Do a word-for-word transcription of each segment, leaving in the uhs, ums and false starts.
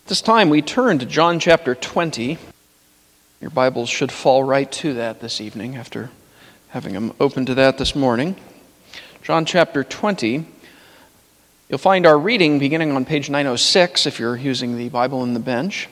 This time we turn to John chapter twenty. Your Bibles should fall right to that this evening after having them open to that this morning. John chapter twenty. You'll find our reading beginning on page nine oh six if you're using the Bible in the bench.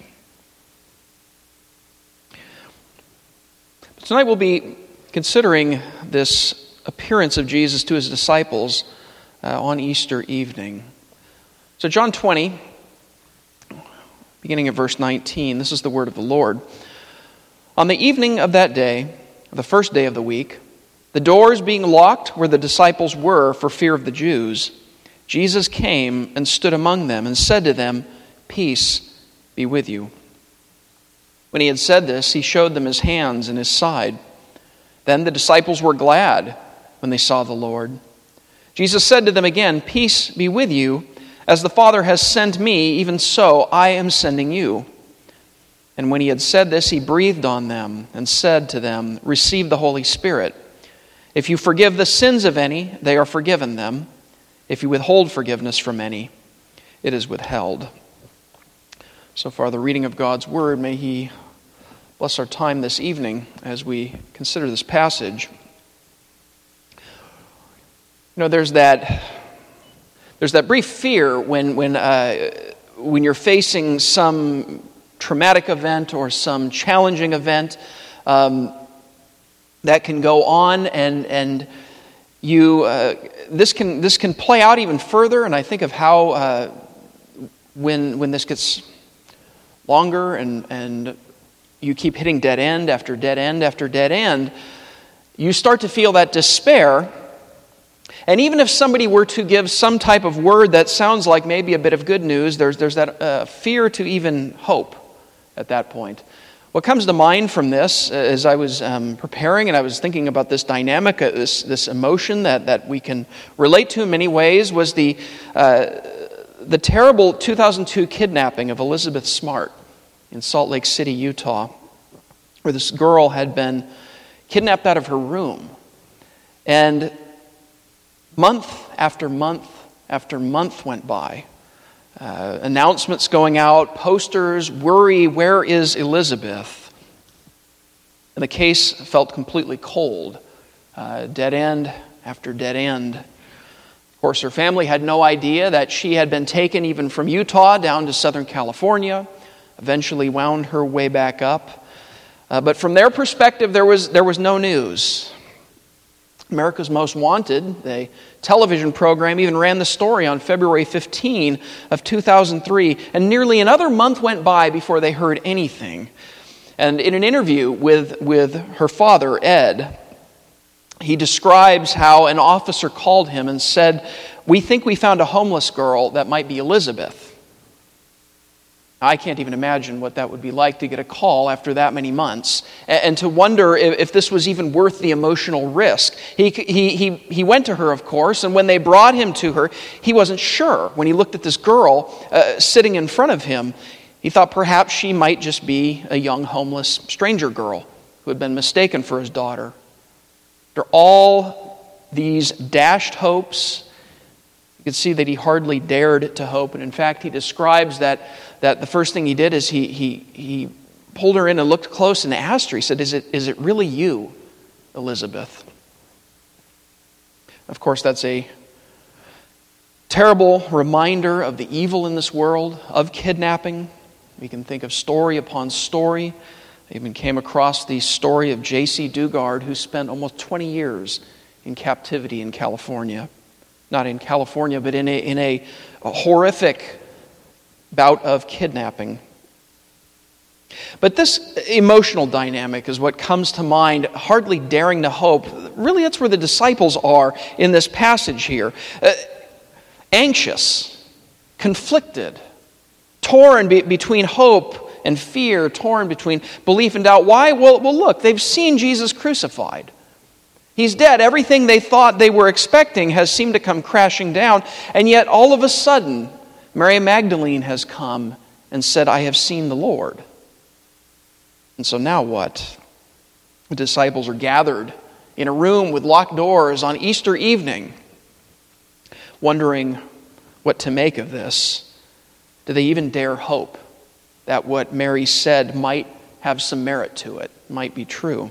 Tonight we'll be considering this appearance of Jesus to his disciples uh, on Easter evening. So John twenty, beginning at verse nineteen, this is the word of the Lord. On the evening of that day, the first day of the week, the doors being locked where the disciples were for fear of the Jews, Jesus came and stood among them and said to them, "Peace be with you." When he had said this, he showed them his hands and his side. Then the disciples were glad when they saw the Lord. Jesus said to them again, "Peace be with you. As the Father has sent me, even so I am sending you." And when he had said this, he breathed on them and said to them, "Receive the Holy Spirit. If you forgive the sins of any, they are forgiven them. If you withhold forgiveness from any, it is withheld." So far, the reading of God's Word. May He bless our time this evening as we consider this passage. You know, there's that there's that brief fear when when uh, when you're facing some traumatic event or some challenging event um, that can go on, and and you uh, this can this can play out even further. And I think of how uh, when when this gets longer and and you keep hitting dead end after dead end after dead end, you start to feel that despair. And even if somebody were to give some type of word that sounds like maybe a bit of good news, there's there's that uh, fear to even hope at that point. What comes to mind from this, uh, as I was um, preparing and I was thinking about this dynamic, uh, this this emotion that, that we can relate to in many ways, was the uh, the terrible two thousand two kidnapping of Elizabeth Smart in Salt Lake City, Utah, where this girl had been kidnapped out of her room. And month after month after month went by. Uh, announcements going out, posters, worry, where is Elizabeth? And the case felt completely cold. Uh, dead end after dead end. Of course, her family had no idea that she had been taken even from Utah down to Southern California, eventually wound her way back up. Uh, but from their perspective, there was there was no news. America's Most Wanted, the television program, even ran the story on February fifteenth of two thousand three, and nearly another month went by before they heard anything. And in an interview with, with her father, Ed, he describes how an officer called him and said, "We think we found a homeless girl that might be Elizabeth." I can't even imagine what that would be like to get a call after that many months and to wonder if this was even worth the emotional risk. He, he, he, he went to her, of course, and when they brought him to her, he wasn't sure. When he looked at this girl uh, sitting in front of him, he thought perhaps she might just be a young homeless stranger girl who had been mistaken for his daughter. After all these dashed hopes, you could see that he hardly dared to hope. And in fact, he describes that that the first thing he did is he he he pulled her in and looked close and asked her. He said, "Is it is it really you, Elizabeth?" Of course, that's a terrible reminder of the evil in this world, of kidnapping. We can think of story upon story. I even came across the story of J C Dugard, who spent almost twenty years in captivity in California. Not in California, but in a in a, a horrific bout of kidnapping. But this emotional dynamic is what comes to mind, hardly daring to hope. Really, that's where the disciples are in this passage here. Uh, anxious, conflicted, torn be- between hope and fear, torn between belief and doubt. Why? Well, well, look, they've seen Jesus crucified. He's dead. Everything they thought they were expecting has seemed to come crashing down. And yet, all of a sudden, Mary Magdalene has come and said, "I have seen the Lord." And so now what? The disciples are gathered in a room with locked doors on Easter evening, wondering what to make of this. Do they even dare hope that what Mary said might have some merit to it, might be true.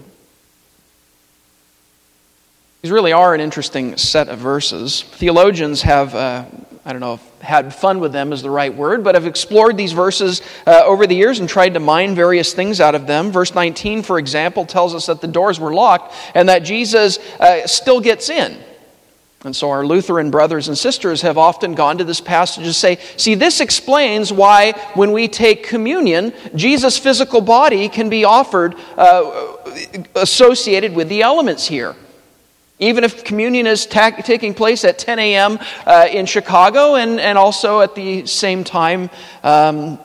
These really are an interesting set of verses. Theologians have, uh, I don't know if had fun with them is the right word, but have explored these verses uh, over the years and tried to mine various things out of them. Verse nineteen, for example, tells us that the doors were locked and that Jesus uh, still gets in. And so our Lutheran brothers and sisters have often gone to this passage to say, see, this explains why when we take communion, Jesus' physical body can be offered uh, associated with the elements here. Even if communion is ta- taking place at ten a.m. Uh, in Chicago and, and also at the same time um,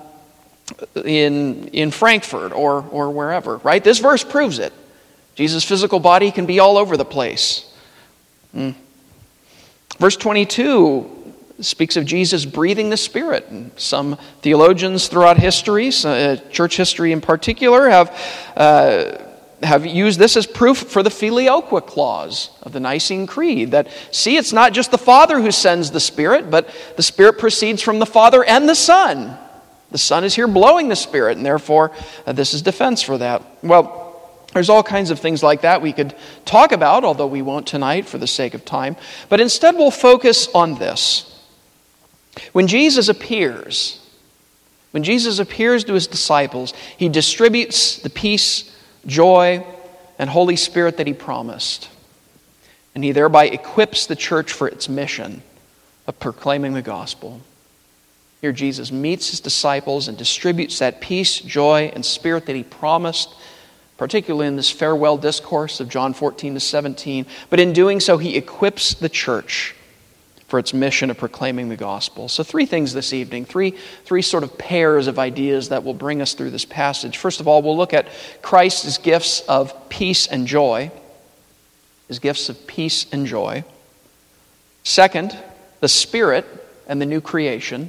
in, in Frankfurt or, or wherever, right? This verse proves it. Jesus' physical body can be all over the place. Mm. Verse twenty-two speaks of Jesus breathing the Spirit. And some theologians throughout history, uh, church history in particular, have... Uh, have used this as proof for the Filioque clause of the Nicene Creed, that, see, it's not just the Father who sends the Spirit, but the Spirit proceeds from the Father and the Son. The Son is here blowing the Spirit, and therefore uh, this is defense for that. Well, there's all kinds of things like that we could talk about, although we won't tonight for the sake of time. But instead we'll focus on this. When Jesus appears, when Jesus appears to his disciples, he distributes the peace, joy, and Holy Spirit that he promised. And he thereby equips the church for its mission of proclaiming the gospel. Here Jesus meets his disciples and distributes that peace, joy, and spirit that he promised, particularly in this farewell discourse of John fourteen to seventeen. But in doing so, he equips the church for its mission of proclaiming the gospel. So three things this evening, three, three sort of pairs of ideas that will bring us through this passage. First of all, we'll look at Christ's gifts of peace and joy. His gifts of peace and joy. Second, the Spirit and the new creation.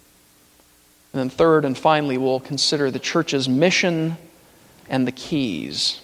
And then third and finally, we'll consider the church's mission and the keys.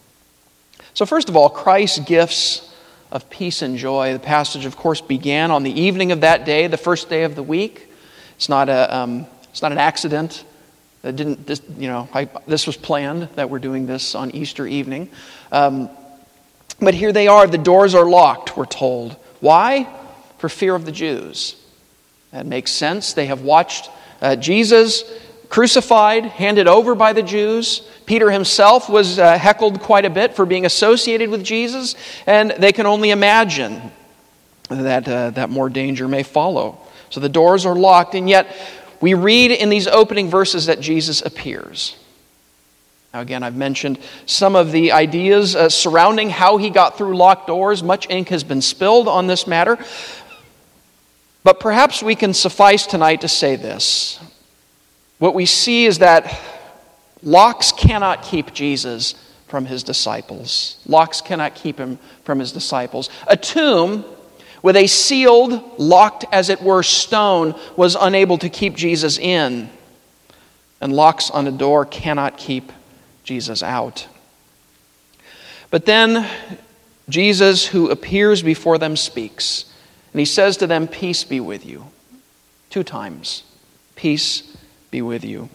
So first of all, Christ's gifts of peace and joy. The passage, of course, began on the evening of that day, the first day of the week. It's not a, um, it's not an accident. That didn't, this, you know, I, this was planned that we're doing this on Easter evening. Um, but here they are. The doors are locked, we're told. Why? For fear of the Jews. That makes sense. They have watched uh, Jesus crucified, handed over by the Jews. Peter himself was uh, heckled quite a bit for being associated with Jesus, and they can only imagine that uh, that more danger may follow. So the doors are locked, and yet we read in these opening verses that Jesus appears. Now again, I've mentioned some of the ideas uh, surrounding how he got through locked doors. Much ink has been spilled on this matter. But perhaps we can suffice tonight to say this. What we see is that locks cannot keep Jesus from his disciples. Locks cannot keep him from his disciples. A tomb with a sealed, locked as it were, stone was unable to keep Jesus in. And locks on a door cannot keep Jesus out. But then Jesus, who appears before them, speaks. And he says to them, "Peace be with you." Two times. Peace be with you.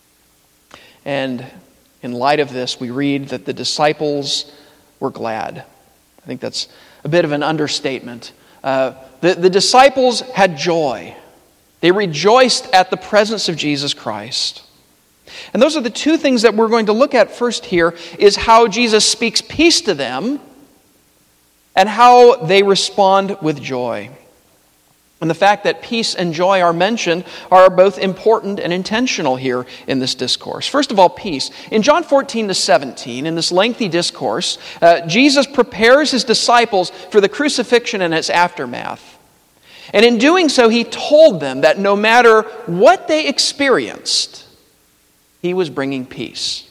And in light of this, we read that the disciples were glad. I think that's a bit of an understatement. Uh, the, the disciples had joy. They rejoiced at the presence of Jesus Christ. And those are the two things that we're going to look at first here, is how Jesus speaks peace to them and how they respond with joy. And the fact that peace and joy are mentioned are both important and intentional here in this discourse. First of all, peace. In John fourteen to seventeen, in this lengthy discourse, uh, Jesus prepares his disciples for the crucifixion and its aftermath. And in doing so, he told them that no matter what they experienced, he was bringing peace.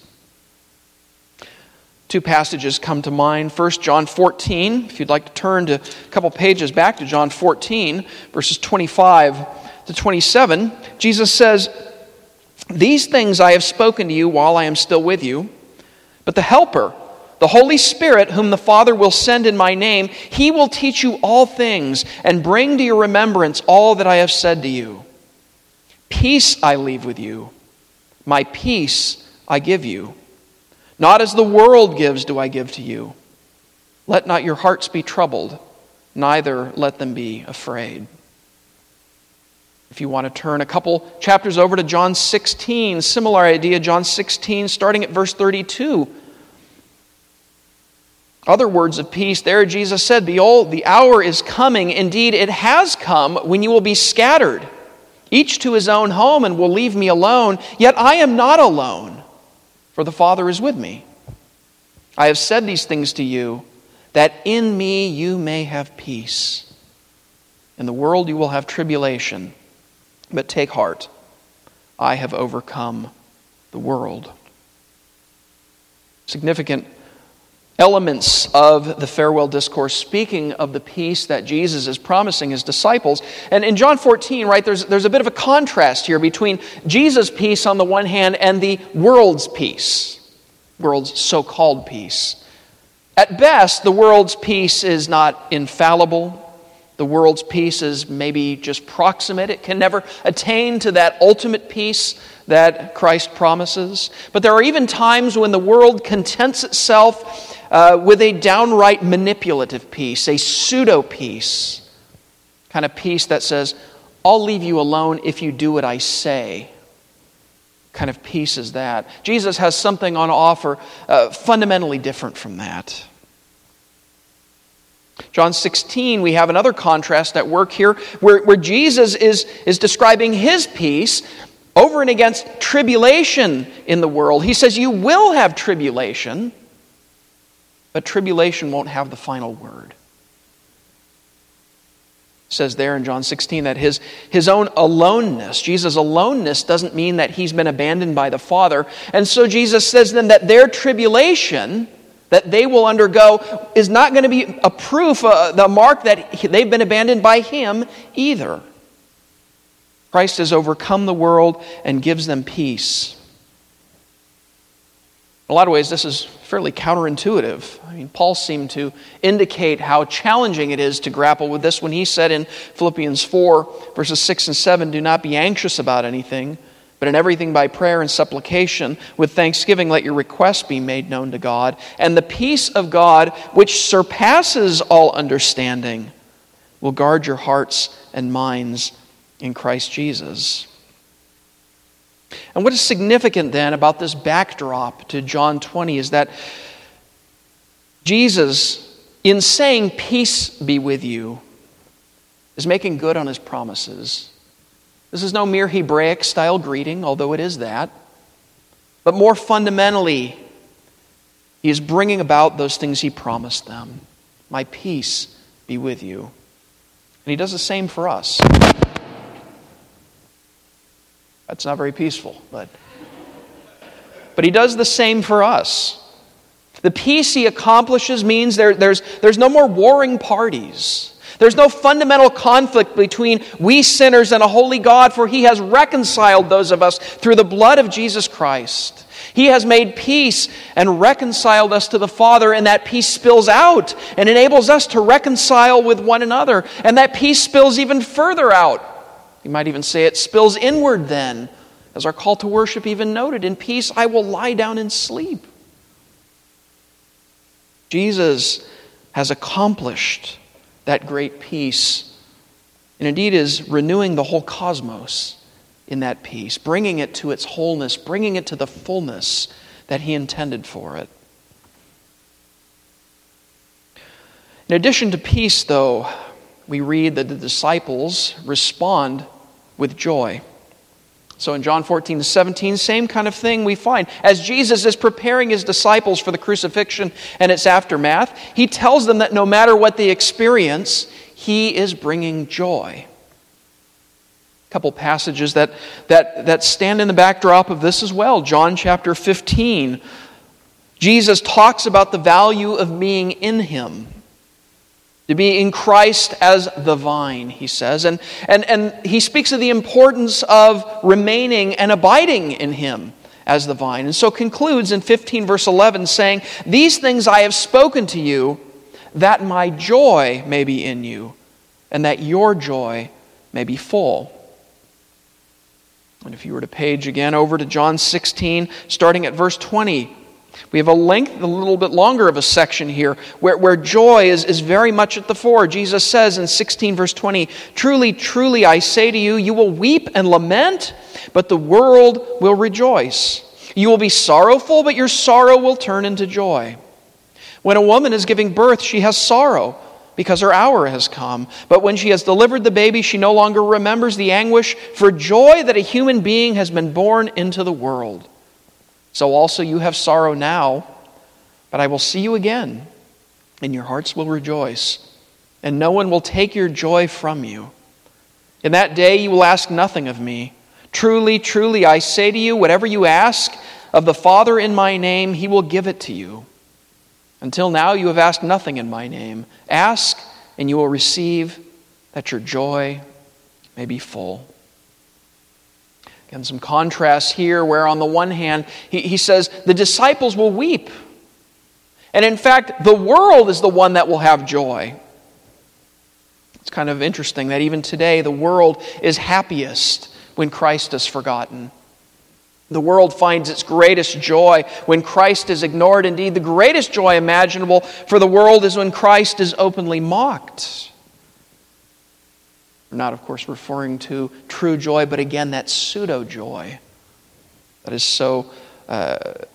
Two passages come to mind. First, John fourteen. If you'd like to turn to a couple pages back to John fourteen, verses twenty-five to twenty-seven, Jesus says, "These things I have spoken to you while I am still with you, but the Helper, the Holy Spirit, whom the Father will send in my name, he will teach you all things and bring to your remembrance all that I have said to you. Peace I leave with you. My peace I give you. Not as the world gives do I give to you. Let not your hearts be troubled, neither let them be afraid. If you want to turn a couple chapters over to John sixteen, similar idea, John sixteen, starting at verse thirty-two. Other words of peace there, Jesus said, "Behold, the hour is coming, indeed it has come, when you will be scattered, each to his own home, and will leave me alone. Yet I am not alone, for the Father is with me. I have said these things to you, that in me you may have peace. In the world you will have tribulation, but take heart, I have overcome the world." Significant elements of the farewell discourse speaking of the peace that Jesus is promising his disciples. And in John fourteen, right, there's, there's a bit of a contrast here between Jesus' peace on the one hand and the world's peace, world's so-called peace. At best, the world's peace is not infallible. The world's peace is maybe just proximate. It can never attain to that ultimate peace that Christ promises. But there are even times when the world contents itself uh, with a downright manipulative peace, a pseudo-peace, kind of peace that says, "I'll leave you alone if you do what I say." Kind of peace is that. Jesus has something on offer uh, fundamentally different from that. John sixteen, we have another contrast at work here where, where Jesus is, is describing his peace over and against tribulation in the world. He says, you will have tribulation, but tribulation won't have the final word. It says there in John sixteen that his, his own aloneness, Jesus' aloneness, doesn't mean that he's been abandoned by the Father. And so Jesus says then that their tribulation that they will undergo is not going to be a proof, uh, the mark that they've been abandoned by him either. Christ has overcome the world and gives them peace. In a lot of ways, this is fairly counterintuitive. I mean, Paul seemed to indicate how challenging it is to grapple with this when he said in Philippians four, verses six and seven, "Do not be anxious about anything, but in everything by prayer and supplication, with thanksgiving, let your requests be made known to God. And the peace of God, which surpasses all understanding, will guard your hearts and minds in Christ Jesus." And what is significant then about this backdrop to John twenty is that Jesus, in saying, "Peace be with you," is making good on his promises. This is no mere Hebraic-style greeting, although it is that. But more fundamentally, he is bringing about those things he promised them. "My peace be with you." And he does the same for us. That's not very peaceful, but, but he does the same for us. The peace he accomplishes means there, there's, there's no more warring parties. There's no fundamental conflict between we sinners and a holy God, for he has reconciled those of us through the blood of Jesus Christ. He has made peace and reconciled us to the Father, and that peace spills out and enables us to reconcile with one another. And that peace spills even further out. You might even say it spills inward then, as our call to worship even noted, "In peace I will lie down and sleep." Jesus has accomplished that great peace, and indeed is renewing the whole cosmos in that peace, bringing it to its wholeness, bringing it to the fullness that he intended for it. In addition to peace, though, we read that the disciples respond with joy. So in John fourteen to seventeen, same kind of thing we find. As Jesus is preparing his disciples for the crucifixion and its aftermath, he tells them that no matter what they experience, he is bringing joy. A couple passages that, that, that stand in the backdrop of this as well. John chapter fifteen. Jesus talks about the value of being in him. To be in Christ as the vine, he says. And, and, and he speaks of the importance of remaining and abiding in him as the vine. And so concludes in fifteen verse eleven saying, "These things I have spoken to you, that my joy may be in you, and that your joy may be full." And if you were to page again over to John sixteen, starting at verse twenty, we have a length, a little bit longer of a section here where, where joy is, is very much at the fore. Jesus says in sixteen verse twenty, "Truly, truly, I say to you, you will weep and lament, but the world will rejoice. You will be sorrowful, but your sorrow will turn into joy. When a woman is giving birth, she has sorrow, because her hour has come. But when she has delivered the baby, she no longer remembers the anguish for joy that a human being has been born into the world. So also you have sorrow now, but I will see you again, and your hearts will rejoice, and no one will take your joy from you. In that day you will ask nothing of me. Truly, truly, I say to you, whatever you ask of the Father in my name, he will give it to you. Until now you have asked nothing in my name. Ask, and you will receive, that your joy may be full." Again, some contrasts here where on the one hand, he, he says the disciples will weep. And in fact, the world is the one that will have joy. It's kind of interesting that even today the world is happiest when Christ is forgotten. The world finds its greatest joy when Christ is ignored. Indeed, the greatest joy imaginable for the world is when Christ is openly mocked. We're not, of course, referring to true joy, but again, that pseudo-joy that is so, uh,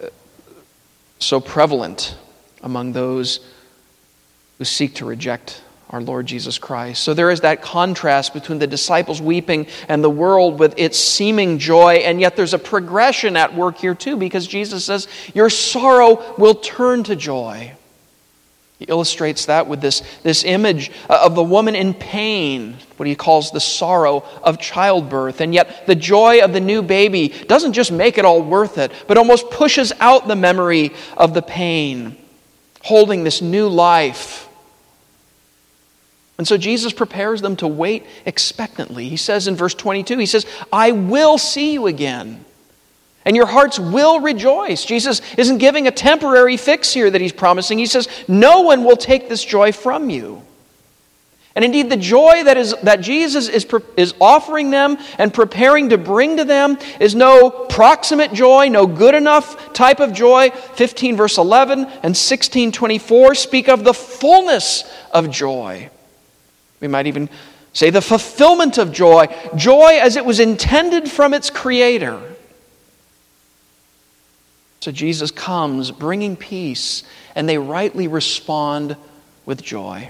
so prevalent among those who seek to reject our Lord Jesus Christ. So there is that contrast between the disciples weeping and the world with its seeming joy, and yet there's a progression at work here too, because Jesus says, your sorrow will turn to joy. He illustrates that with this, this image of the woman in pain, what he calls the sorrow of childbirth. And yet the joy of the new baby doesn't just make it all worth it, but almost pushes out the memory of the pain, holding this new life. And so Jesus prepares them to wait expectantly. He says in verse twenty-two, he says, I will see you again, and your hearts will rejoice. Jesus isn't giving a temporary fix here that he's promising. He says, no one will take this joy from you. And indeed, the joy that is that Jesus is, is offering them and preparing to bring to them is no proximate joy, no good enough type of joy. fifteen verse eleven and sixteen twenty-four speak of the fullness of joy. We might even say the fulfillment of joy. Joy as it was intended from its Creator. So Jesus comes bringing peace, and they rightly respond with joy.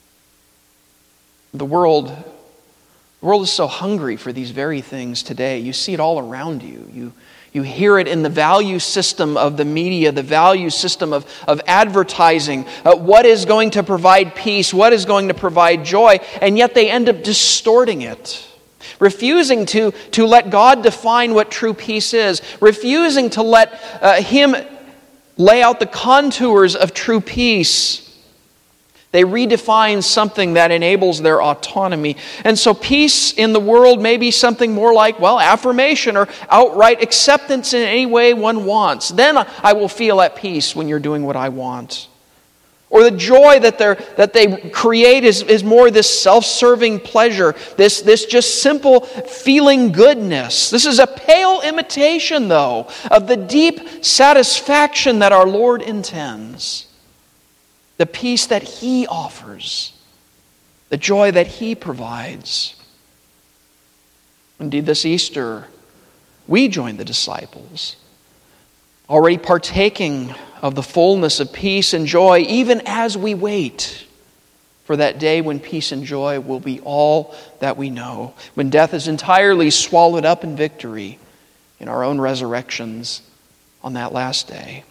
The world, the world is so hungry for these very things today. You see it all around you. You, you hear it in the value system of the media, the value system of, of advertising. Uh, what is going to provide peace? What is going to provide joy? And yet they end up distorting it. Refusing to, to let God define what true peace is. Refusing to let uh, Him lay out the contours of true peace. They redefine something that enables their autonomy. And so peace in the world may be something more like, well, affirmation or outright acceptance in any way one wants. Then I will feel at peace when you're doing what I want. Or the joy that, they're, that they create is, is more this self-serving pleasure, this, this just simple feeling goodness. This is a pale imitation, though, of the deep satisfaction that our Lord intends. The peace that He offers, the joy that He provides. Indeed, this Easter, we join the disciples, already partaking of the fullness of peace and joy, even as we wait for that day when peace and joy will be all that we know, when death is entirely swallowed up in victory in our own resurrections on that last day.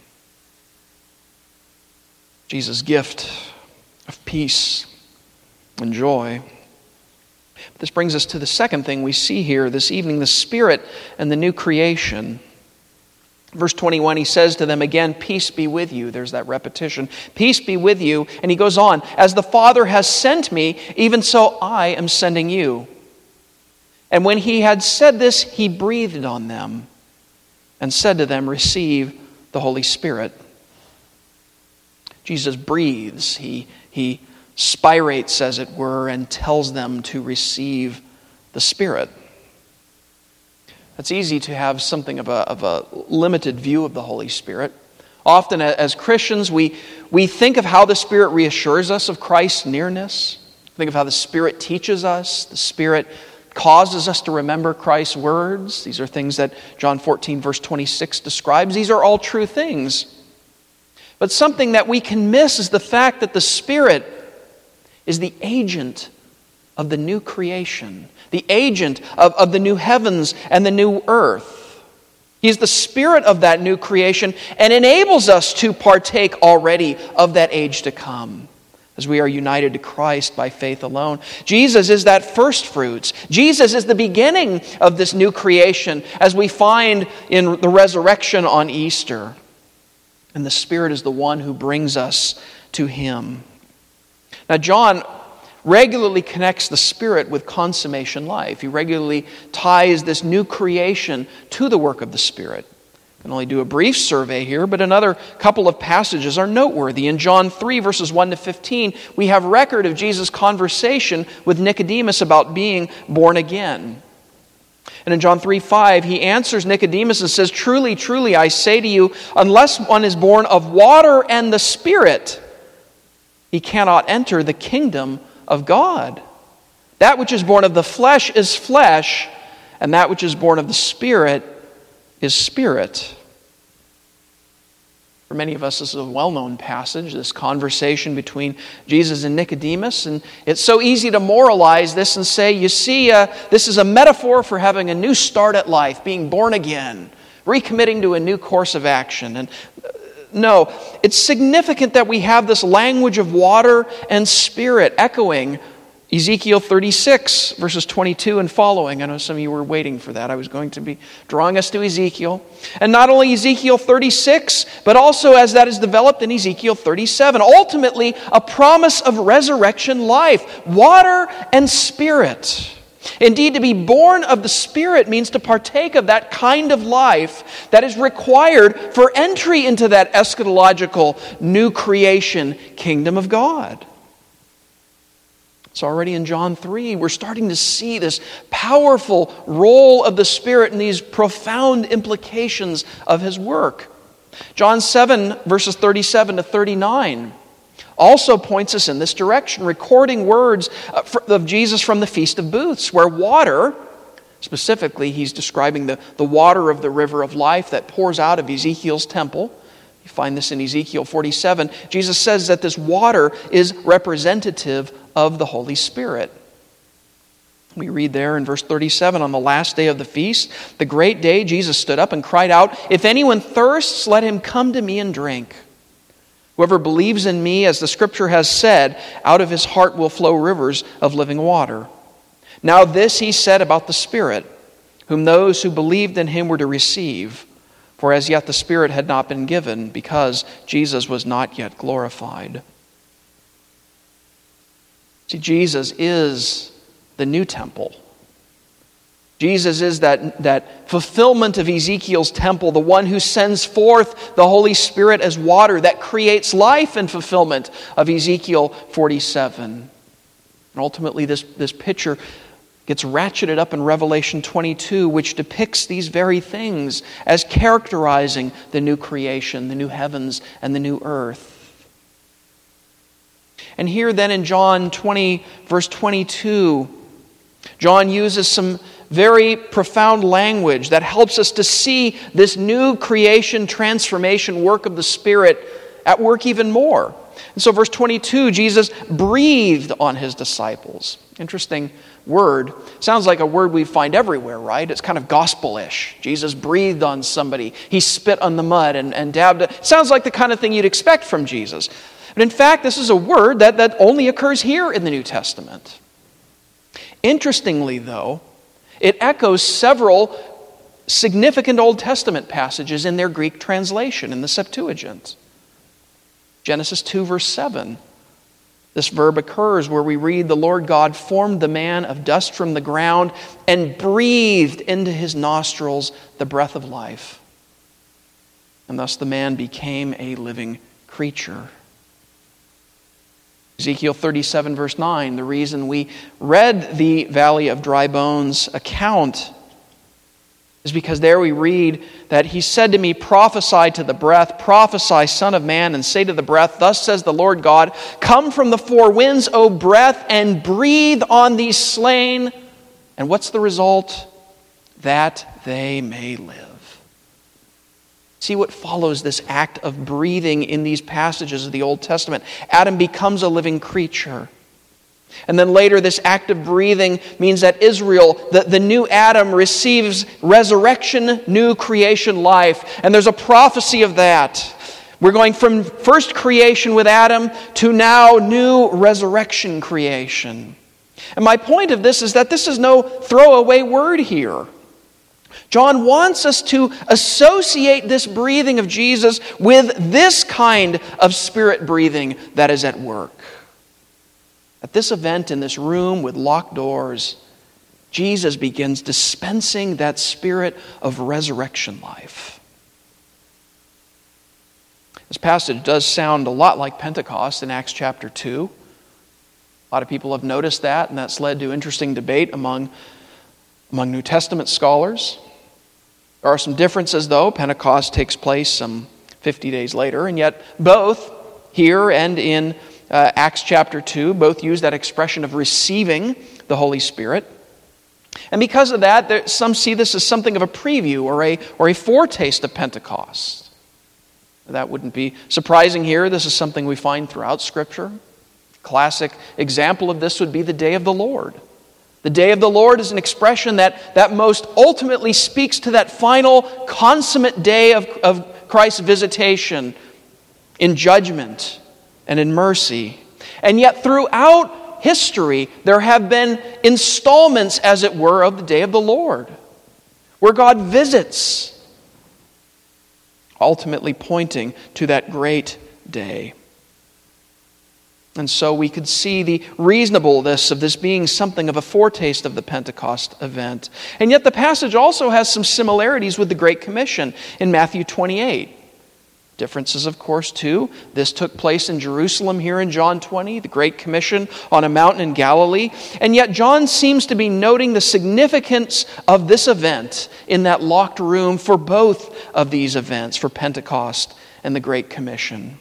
Jesus' gift of peace and joy. This brings us to the second thing we see here this evening, the Spirit and the new creation. Verse twenty-one, he says to them again, peace be with you. There's that repetition. Peace be with you. And he goes on, as the Father has sent me, even so I am sending you. And when he had said this, he breathed on them and said to them, receive the Holy Spirit. Jesus breathes, he, he spirates, as it were, and tells them to receive the Spirit. It's easy to have something of a, of a limited view of the Holy Spirit. Often as Christians, we, we think of how the Spirit reassures us of Christ's nearness. Think of how the Spirit teaches us. The Spirit causes us to remember Christ's words. These are things that John fourteen, verse twenty-six describes. These are all true things. But something that we can miss is the fact that the Spirit is the agent of the new creation, the agent of, of the new heavens and the new earth. He's the Spirit of that new creation and enables us to partake already of that age to come, as we are united to Christ by faith alone. Jesus is that first fruits. Jesus is the beginning of this new creation, as we find in the resurrection on Easter. And the Spirit is the one who brings us to Him. Now, John regularly connects the Spirit with consummation life. He regularly ties this new creation to the work of the Spirit. I can only do a brief survey here, but another couple of passages are noteworthy. In John three, verses one to fifteen, we have record of Jesus' conversation with Nicodemus about being born again. And in John three five, he answers Nicodemus and says, "Truly, truly, I say to you, unless one is born of water and the Spirit, he cannot enter the kingdom of God. That which is born of the flesh is flesh, and that which is born of the Spirit is spirit." For many of us, this is a well-known passage, this conversation between Jesus and Nicodemus. And it's so easy to moralize this and say, you see, uh, this is a metaphor for having a new start at life, being born again, recommitting to a new course of action. And uh, no, it's significant that we have this language of water and spirit echoing Ezekiel thirty-six, verses twenty-two and following. I know some of you were waiting for that. I was going to be drawing us to Ezekiel. And not only Ezekiel thirty-six, but also as that is developed in Ezekiel thirty-seven. Ultimately, a promise of resurrection life, water and spirit. Indeed, to be born of the Spirit means to partake of that kind of life that is required for entry into that eschatological new creation kingdom of God. It's already in John three. We're starting to see this powerful role of the Spirit and these profound implications of His work. John seven, verses thirty-seven to thirty-nine also points us in this direction, recording words of Jesus from the Feast of Booths, where water, specifically he's describing the, the water of the river of life that pours out of Ezekiel's temple. You find this in Ezekiel forty-seven. Jesus says that this water is representative of the Holy Spirit. We read there in verse thirty-seven, on the last day of the feast, the great day, Jesus stood up and cried out, "If anyone thirsts, let him come to me and drink. Whoever believes in me, as the Scripture has said, out of his heart will flow rivers of living water." Now this he said about the Spirit, whom those who believed in him were to receive. For as yet the Spirit had not been given, because Jesus was not yet glorified. See, Jesus is the new temple. Jesus is that, that fulfillment of Ezekiel's temple, the one who sends forth the Holy Spirit as water that creates life in fulfillment of Ezekiel forty-seven. And ultimately this, this picture gets ratcheted up in Revelation twenty-two, which depicts these very things as characterizing the new creation, the new heavens and the new earth. And here then in John twenty, verse twenty-two, John uses some very profound language that helps us to see this new creation, transformation work of the Spirit at work even more. And so verse twenty-two, Jesus breathed on his disciples. Interesting word. Sounds like a word we find everywhere, right? It's kind of gospel-ish. Jesus breathed on somebody. He spit on the mud and, and dabbed it. Sounds like the kind of thing you'd expect from Jesus. But in fact, this is a word that, that only occurs here in the New Testament. Interestingly, though, it echoes several significant Old Testament passages in their Greek translation, in the Septuagint. Genesis two, verse seven. This verb occurs where we read, "The Lord God formed the man of dust from the ground and breathed into his nostrils the breath of life. And thus the man became a living creature." Ezekiel thirty-seven, verse nine, the reason we read the Valley of Dry Bones account is because there we read that he said to me, prophesy to the breath, prophesy, son of man, and say to the breath, thus says the Lord God, come from the four winds, O breath, and breathe on these slain. And what's the result? That they may live. See what follows this act of breathing in these passages of the Old Testament. Adam becomes a living creature. And then later, this act of breathing means that Israel, the, the new Adam, receives resurrection, new creation life. And there's a prophecy of that. We're going from first creation with Adam to now new resurrection creation. And my point of this is that this is no throwaway word here. John wants us to associate this breathing of Jesus with this kind of spirit breathing that is at work. At this event in this room with locked doors, Jesus begins dispensing that spirit of resurrection life. This passage does sound a lot like Pentecost in Acts chapter two. A lot of people have noticed that, and that's led to interesting debate among, among New Testament scholars. There are some differences, though. Pentecost takes place some fifty days later, and yet both here and in Uh, Acts chapter two, both use that expression of receiving the Holy Spirit. And because of that, there, some see this as something of a preview or a, or a foretaste of Pentecost. That wouldn't be surprising here. This is something we find throughout Scripture. Classic example of this would be the day of the Lord. The day of the Lord is an expression that, that most ultimately speaks to that final consummate day of, of Christ's visitation in judgment and in mercy. And yet throughout history, there have been installments, as it were, of the day of the Lord, where God visits, ultimately pointing to that great day. And so we could see the reasonableness of this being something of a foretaste of the Pentecost event. And yet the passage also has some similarities with the Great Commission in Matthew twenty-eight. Differences, of course, too. This took place in Jerusalem here in John twenty, the Great Commission on a mountain in Galilee. And yet John seems to be noting the significance of this event in that locked room for both of these events, for Pentecost and the Great Commission.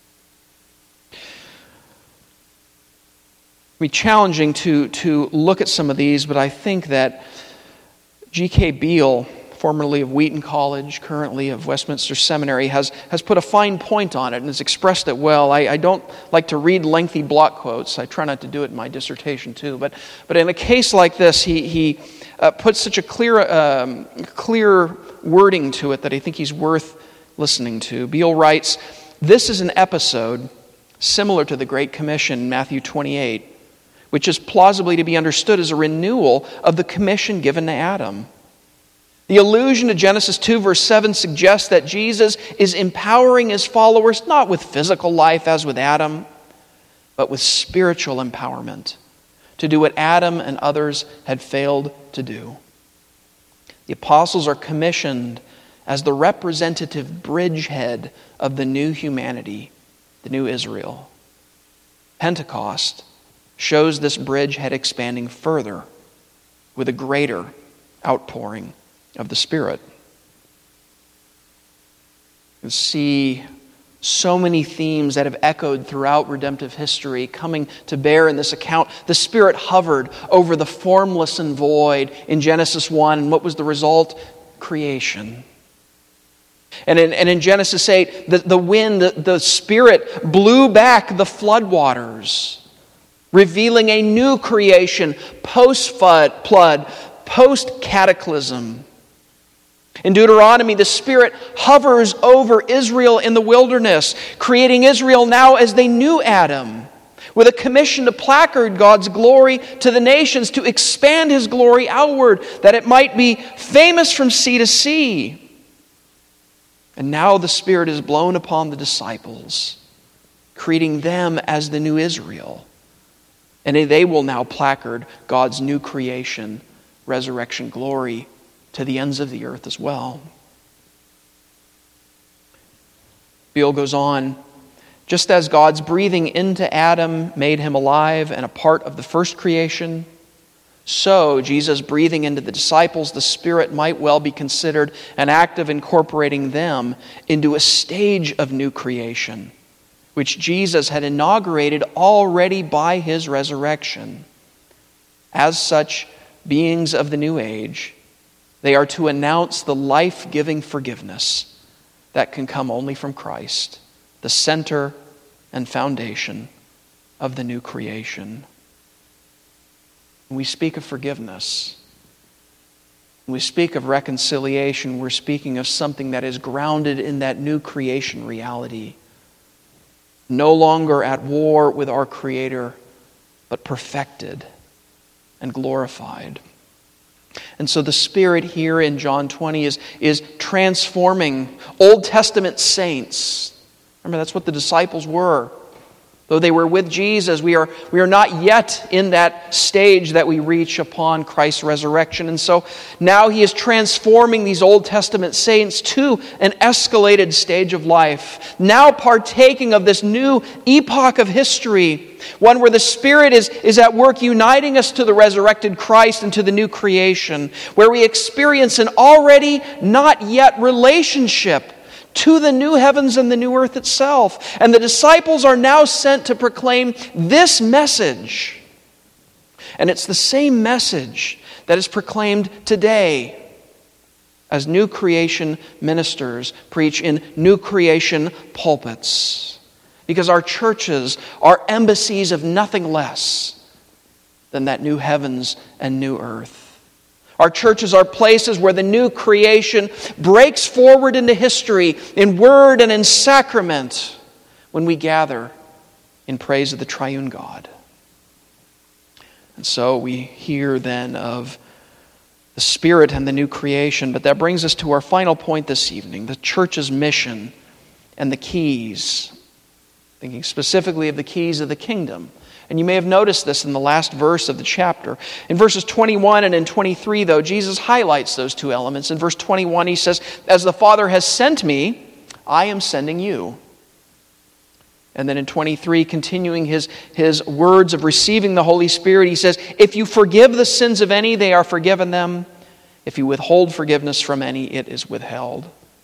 It would be challenging to, to look at some of these, but I think that G K Beale, formerly of Wheaton College, currently of Westminster Seminary, has, has put a fine point on it and has expressed it well. I, I don't like to read lengthy block quotes. I try not to do it in my dissertation too. But, but in a case like this, he, he uh, puts such a clear, um, clear wording to it that I think he's worth listening to. Beale writes, this is an episode similar to the Great Commission in Matthew twenty-eight, which is plausibly to be understood as a renewal of the commission given to Adam. The allusion to Genesis two verse seven suggests that Jesus is empowering his followers not with physical life as with Adam, but with spiritual empowerment to do what Adam and others had failed to do. The apostles are commissioned as the representative bridgehead of the new humanity, the new Israel. Pentecost shows this bridgehead expanding further with a greater outpouring of the Spirit. You see so many themes that have echoed throughout redemptive history coming to bear in this account. The Spirit hovered over the formless and void in Genesis one. And what was the result? Creation. And in, and in Genesis eight, the, the wind, the, the Spirit blew back the floodwaters, revealing a new creation post-flood, post-cataclysm. In Deuteronomy, the Spirit hovers over Israel in the wilderness, creating Israel now as they knew Adam, with a commission to placard God's glory to the nations, to expand His glory outward, that it might be famous from sea to sea. And now the Spirit is blown upon the disciples, creating them as the new Israel. And they will now placard God's new creation, resurrection glory, to the ends of the earth as well. Beale goes on, just as God's breathing into Adam made him alive and a part of the first creation, So, Jesus breathing into the disciples the Spirit might well be considered an act of incorporating them into a stage of new creation, which Jesus had inaugurated already by his resurrection. As such beings of the new age, they are to announce the life-giving forgiveness that can come only from Christ, the center and foundation of the new creation. When we speak of forgiveness, when we speak of reconciliation, we're speaking of something that is grounded in that new creation reality. No longer at war with our Creator, but perfected and glorified. And so the Spirit here in John twenty is, is transforming Old Testament saints. Remember, that's what the disciples were. Though they were with Jesus, we are, we are not yet in that stage that we reach upon Christ's resurrection. And so now he is transforming these Old Testament saints to an escalated stage of life, now partaking of this new epoch of history, one where the Spirit is, is at work uniting us to the resurrected Christ and to the new creation, where we experience an already not yet relationship to the new heavens and the new earth itself. And the disciples are now sent to proclaim this message. And it's the same message that is proclaimed today as new creation ministers preach in new creation pulpits. Because our churches are embassies of nothing less than that new heavens and new earth. Our churches are places where the new creation breaks forward into history in word and in sacrament when we gather in praise of the triune God. And so we hear then of the Spirit and the new creation, but that brings us to our final point this evening, the church's mission and the keys, thinking specifically of the keys of the kingdom. And you may have noticed this in the last verse of the chapter. In verses twenty-one and in twenty-three, though, Jesus highlights those two elements. In verse twenty-one, he says, "As the Father has sent me, I am sending you." And then in twenty-three, continuing his, his words of receiving the Holy Spirit, he says, "If you forgive the sins of any, they are forgiven them. If you withhold forgiveness from any, it is withheld."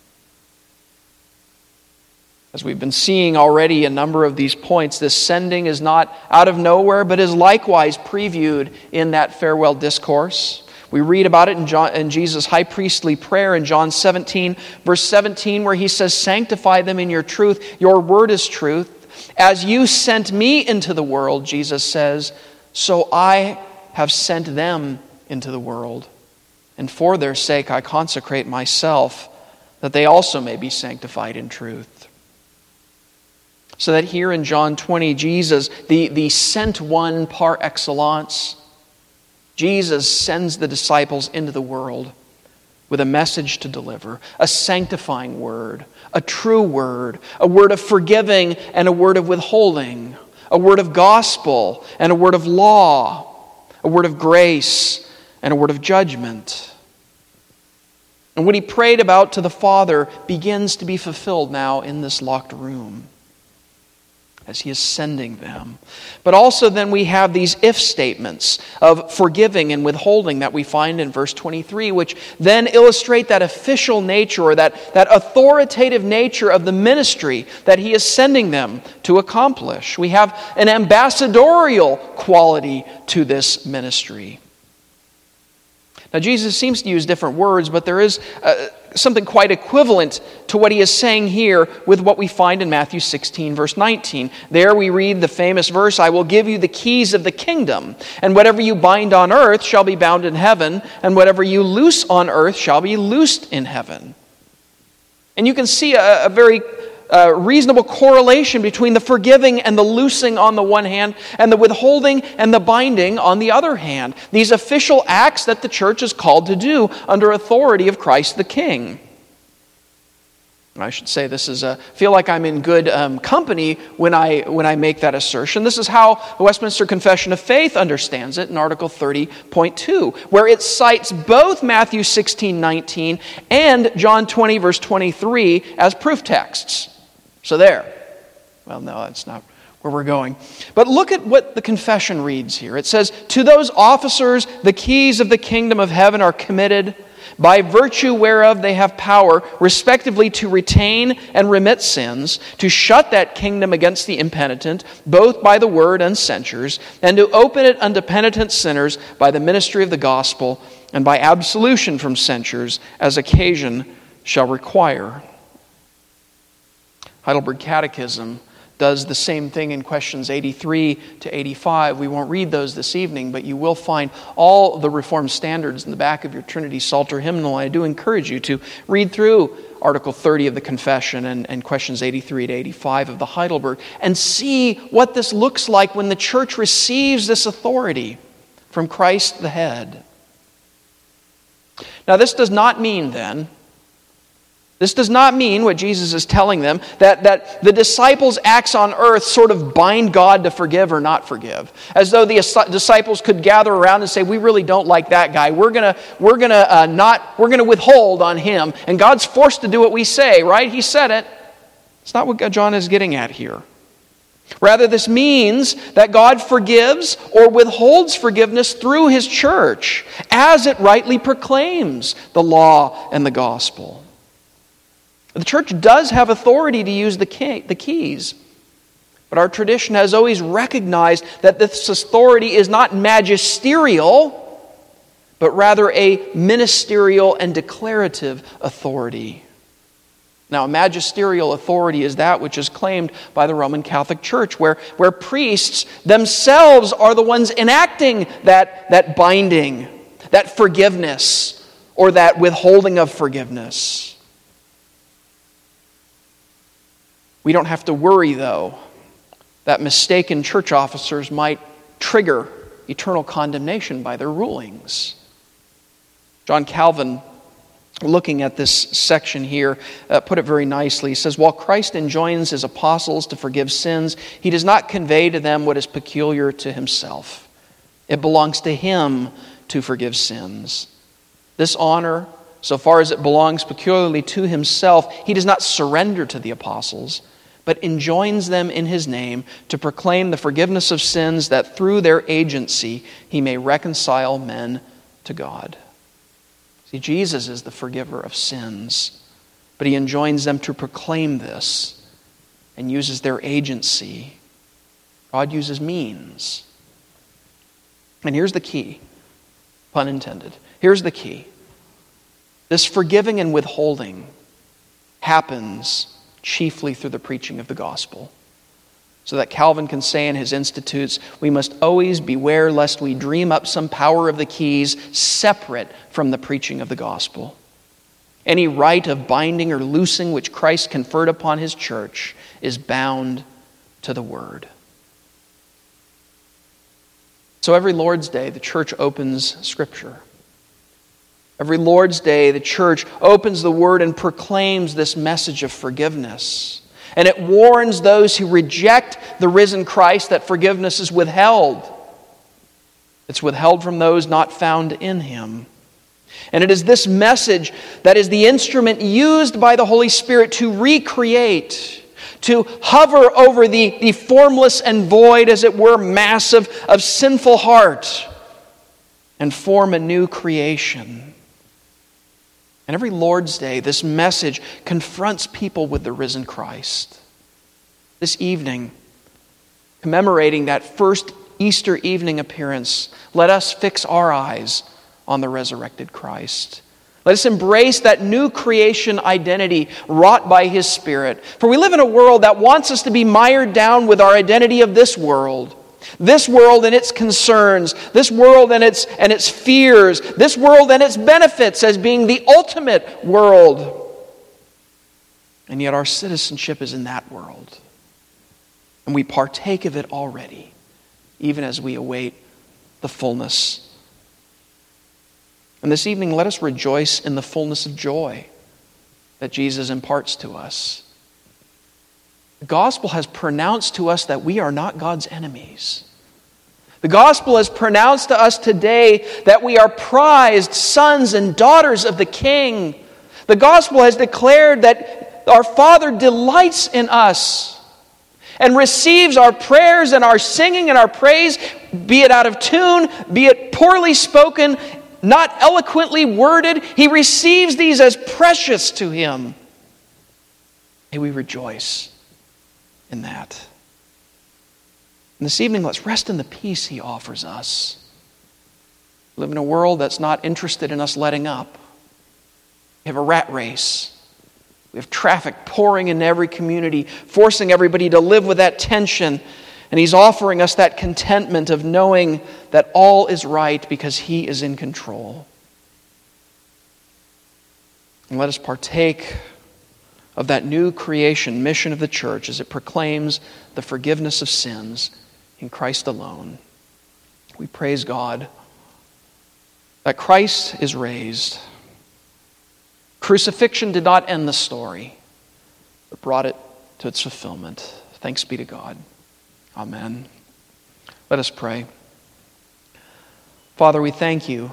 As we've been seeing already a number of these points, this sending is not out of nowhere, but is likewise previewed in that farewell discourse. We read about it in, John, in Jesus' high priestly prayer in John seventeen, verse seventeen, where he says, "Sanctify them in your truth. Your word is truth. As you sent me into the world," Jesus says, "so I have sent them into the world. And for their sake I consecrate myself, that they also may be sanctified in truth." So that here in John twenty, Jesus, the, the sent one par excellence, Jesus sends the disciples into the world with a message to deliver, a sanctifying word, a true word, a word of forgiving and a word of withholding, a word of gospel and a word of law, a word of grace and a word of judgment. And what he prayed about to the Father begins to be fulfilled now in this locked room, as he is sending them. But also then we have these if statements of forgiving and withholding that we find in verse twenty-three, which then illustrate that official nature or that, that authoritative nature of the ministry that he is sending them to accomplish. We have an ambassadorial quality to this ministry. Now Jesus seems to use different words, but there is uh, something quite equivalent to what he is saying here with what we find in Matthew sixteen, verse nineteen. There we read the famous verse, "I will give you the keys of the kingdom, and whatever you bind on earth shall be bound in heaven, and whatever you loose on earth shall be loosed in heaven." And you can see a, a very uh, reasonable correlation between the forgiving and the loosing on the one hand, and the withholding and the binding on the other hand. These official acts that the church is called to do under authority of Christ the King. I should say this is a, feel like I'm in good um, company when I when I make that assertion. This is how the Westminster Confession of Faith understands it in Article thirty point two, where it cites both Matthew sixteen nineteen and John twenty verse twenty-three as proof texts. So there. Well, no, that's not where we're going. But look at what the confession reads here. It says, "To those officers the keys of the kingdom of heaven are committed, by virtue whereof they have power, respectively, to retain and remit sins, to shut that kingdom against the impenitent, both by the word and censures, and to open it unto penitent sinners by the ministry of the gospel, and by absolution from censures, as occasion shall require." Heidelberg Catechism does the same thing in questions eighty-three to eighty-five. We won't read those this evening, but you will find all the Reformed standards in the back of your Trinity Psalter hymnal. I do encourage you to read through Article thirty of the Confession and, and questions eighty-three to eighty-five of the Heidelberg and see what this looks like when the church receives this authority from Christ the head. Now, this does not mean then This does not mean what Jesus is telling them, that, that the disciples' acts on earth sort of bind God to forgive or not forgive. As though the disciples could gather around and say, "We really don't like that guy. We're gonna, we're gonna uh, not, we're gonna withhold on him, and God's forced to do what we say." Right? He said it. It's not what John is getting at here. Rather, this means that God forgives or withholds forgiveness through His church, as it rightly proclaims the law and the gospel. The church does have authority to use the key, the keys, but our tradition has always recognized that this authority is not magisterial, but rather a ministerial and declarative authority. Now, magisterial authority is that which is claimed by the Roman Catholic Church, where, where priests themselves are the ones enacting that, that binding, that forgiveness, or that withholding of forgiveness. We don't have to worry, though, that mistaken church officers might trigger eternal condemnation by their rulings. John Calvin, looking at this section here, uh, put it very nicely. He says, "While Christ enjoins His apostles to forgive sins, He does not convey to them what is peculiar to Himself. It belongs to Him to forgive sins. This honor, so far as it belongs peculiarly to Himself, He does not surrender to the apostles, but enjoins them in His name to proclaim the forgiveness of sins, that through their agency He may reconcile men to God." See, Jesus is the forgiver of sins, but He enjoins them to proclaim this and uses their agency. God uses means. And here's the key, pun intended. Here's the key. This forgiving and withholding happens chiefly through the preaching of the gospel. So that Calvin can say in his Institutes, "We must always beware lest we dream up some power of the keys separate from the preaching of the gospel. Any right of binding or loosing which Christ conferred upon His church is bound to the word." So every Lord's Day, the church opens Scripture. Every Lord's Day, the church opens the Word and proclaims this message of forgiveness. And it warns those who reject the risen Christ that forgiveness is withheld. It's withheld from those not found in Him. And it is this message that is the instrument used by the Holy Spirit to recreate, to hover over the, the formless and void, as it were, mass of, of sinful heart and form a new creation. And every Lord's Day, this message confronts people with the risen Christ. This evening, commemorating that first Easter evening appearance, let us fix our eyes on the resurrected Christ. Let us embrace that new creation identity wrought by His Spirit. For we live in a world that wants us to be mired down with our identity of this world. This world and its concerns, this world and its, and its fears, this world and its benefits as being the ultimate world. And yet our citizenship is in that world. And we partake of it already, even as we await the fullness. And this evening, let us rejoice in the fullness of joy that Jesus imparts to us. The gospel has pronounced to us that we are not God's enemies. The gospel has pronounced to us today that we are prized sons and daughters of the King. The gospel has declared that our Father delights in us. and receives our prayers and our singing and our praise, be it out of tune, be it poorly spoken, not eloquently worded. He receives these as precious to him. May we rejoice in that. And this evening, let's rest in the peace he offers us. We live in a world that's not interested in us letting up. We have a rat race. We have traffic pouring into every community, forcing everybody to live with that tension. And he's offering us that contentment of knowing that all is right because he is in control. And let us partake of that new creation mission of the church as it proclaims the forgiveness of sins in Christ alone. We praise God that Christ is raised. Crucifixion did not end the story, but brought it to its fulfillment. Thanks be to God. Amen. Let us pray. Father, we thank you.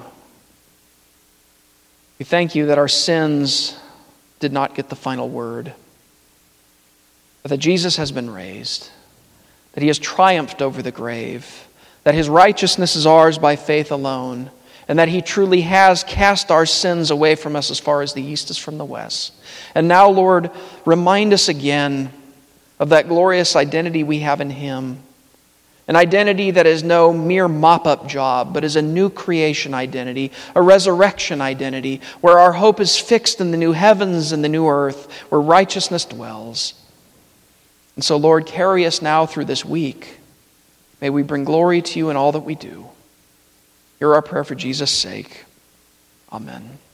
We thank you that our sins did not get the final word, but that Jesus has been raised, that he has triumphed over the grave, that his righteousness is ours by faith alone, and that he truly has cast our sins away from us as far as the east is from the west. And now, Lord, remind us again of that glorious identity we have in him, an identity that is no mere mop-up job, but is a new creation identity, a resurrection identity, where our hope is fixed in the new heavens and the new earth, where righteousness dwells. And so, Lord, carry us now through this week. May we bring glory to you in all that we do. Hear our prayer for Jesus' sake. Amen.